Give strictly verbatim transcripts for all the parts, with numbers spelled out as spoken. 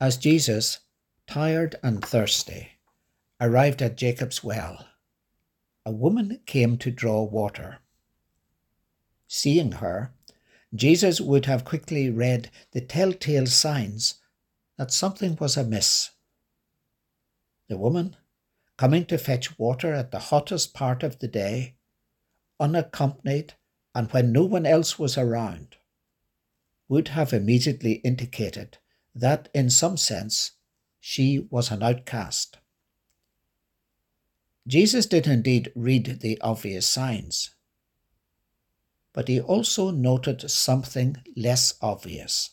As Jesus, tired and thirsty, arrived at Jacob's well, a woman came to draw water. Seeing her, Jesus would have quickly read the telltale signs that something was amiss. The woman, coming to fetch water at the hottest part of the day, unaccompanied and when no one else was around, would have immediately indicated that, in some sense, she was an outcast. Jesus did indeed read the obvious signs, but he also noted something less obvious.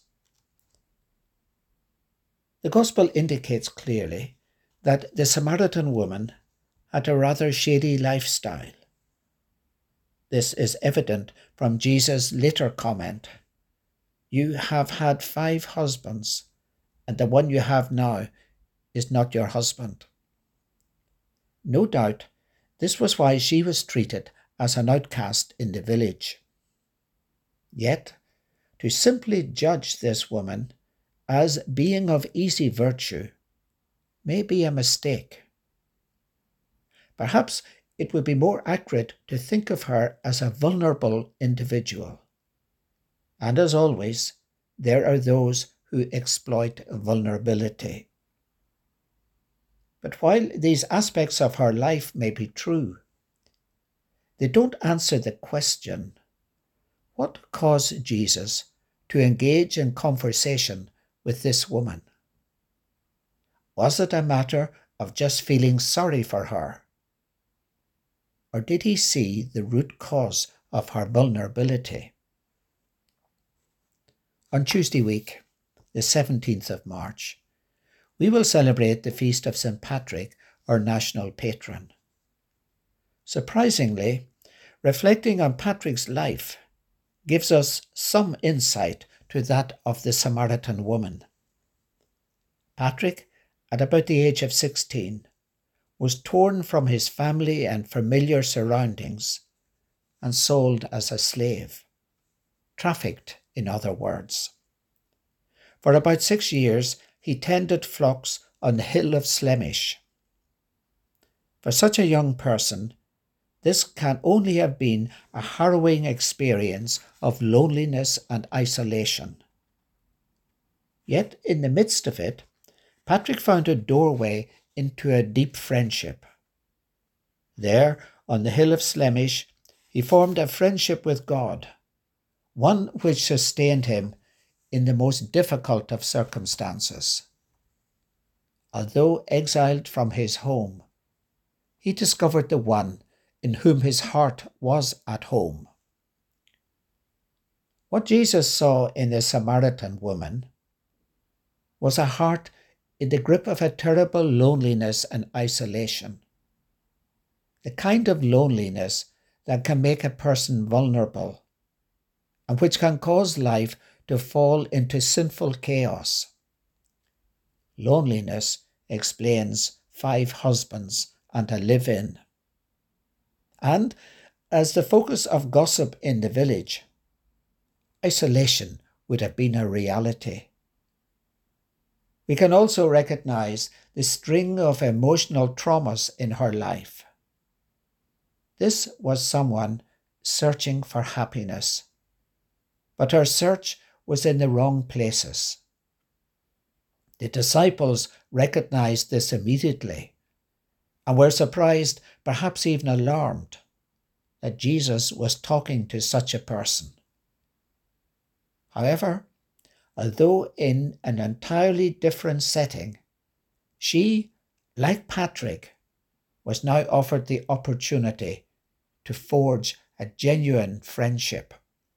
The Gospel indicates clearly that the Samaritan woman had a rather shady lifestyle. This is evident from Jesus' later comment, "You have had five husbands, and the one you have now is not your husband." No doubt, this was why she was treated as an outcast in the village. Yet, to simply judge this woman as being of easy virtue may be a mistake. Perhaps it would be more accurate to think of her as a vulnerable individual. And as always, there are those who exploit vulnerability. But while these aspects of her life may be true, they don't answer the question, what caused Jesus to engage in conversation with this woman? Was it a matter of just feeling sorry for her? Or did he see the root cause of her vulnerability? On Tuesday week, the seventeenth of March, we will celebrate the feast of Saint Patrick, our national patron. Surprisingly, reflecting on Patrick's life gives us some insight to that of the Samaritan woman. Patrick, at about the age of sixteen, was torn from his family and familiar surroundings and sold as a slave, trafficked in other words. For about six years, he tended flocks on the hill of Slemish. For such a young person, this can only have been a harrowing experience of loneliness and isolation. Yet, in the midst of it, Patrick found a doorway into a deep friendship. There, on the hill of Slemish, he formed a friendship with God, one which sustained him in the most difficult of circumstances. Although exiled from his home, he discovered the one in whom his heart was at home. What Jesus saw in the Samaritan woman was a heart in the grip of a terrible loneliness and isolation, the kind of loneliness that can make a person vulnerable and which can cause life to fall into sinful chaos. Loneliness explains five husbands and a live-in. And, as the focus of gossip in the village, isolation would have been a reality. We can also recognize the string of emotional traumas in her life. This was someone searching for happiness, but her search was in the wrong places. The disciples recognized this immediately and were surprised, perhaps even alarmed, that Jesus was talking to such a person. However, although in an entirely different setting, she, like Patrick, was now offered the opportunity to forge a genuine friendship.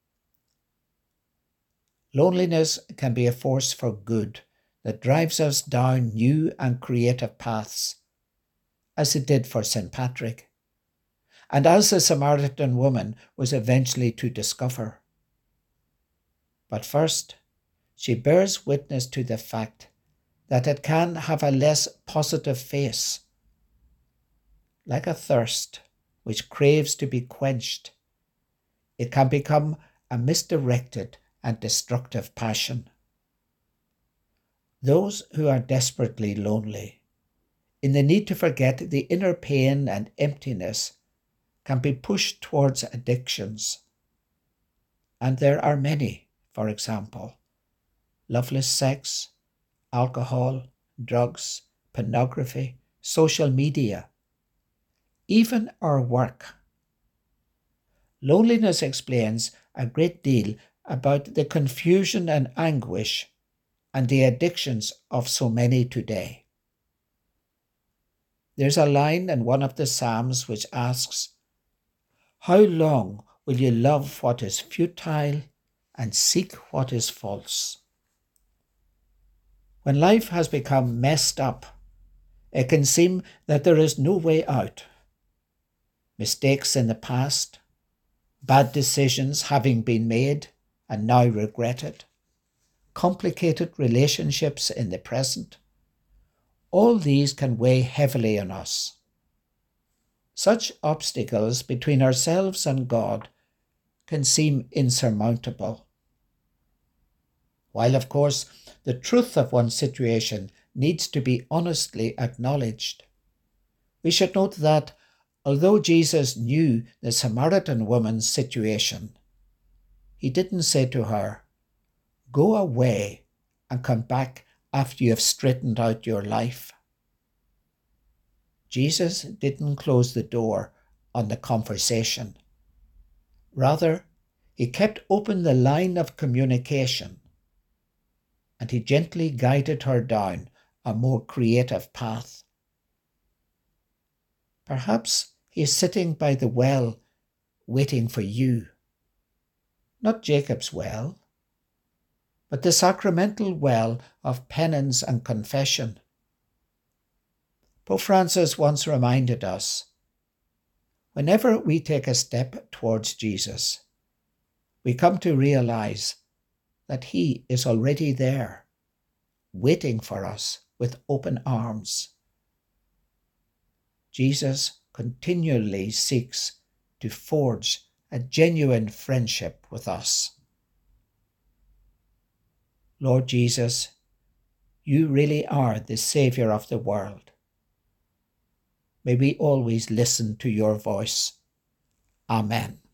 Loneliness can be a force for good that drives us down new and creative paths, as it did for Saint Patrick, and as the Samaritan woman was eventually to discover. But first, she bears witness to the fact that it can have a less positive face. Like a thirst which craves to be quenched, it can become a misdirected and destructive passion. Those who are desperately lonely, in the need to forget the inner pain and emptiness, can be pushed towards addictions. And there are many, for example, loveless sex, alcohol, drugs, pornography, social media, even our work. Loneliness explains a great deal about the confusion and anguish and the addictions of so many today. There's a line in one of the Psalms which asks, "How long will you love what is futile and seek what is false?" When life has become messed up, it can seem that there is no way out. Mistakes in the past, bad decisions having been made and now regretted, complicated relationships in the present, all these can weigh heavily on us. Such obstacles between ourselves and God can seem insurmountable. While, of course, the truth of one's situation needs to be honestly acknowledged, we should note that although Jesus knew the Samaritan woman's situation, he didn't say to her, "Go away and come back after you have straightened out your life." Jesus didn't close the door on the conversation. Rather, he kept open the line of communication, and he gently guided her down a more creative path. Perhaps he is sitting by the well waiting for you. Not Jacob's well, but the sacramental well of penance and confession. Pope Francis once reminded us, whenever we take a step towards Jesus, we come to realize that he is already there, waiting for us with open arms. Jesus continually seeks to forge a genuine friendship with us. Lord Jesus, you really are the Saviour of the world. May we always listen to your voice. Amen.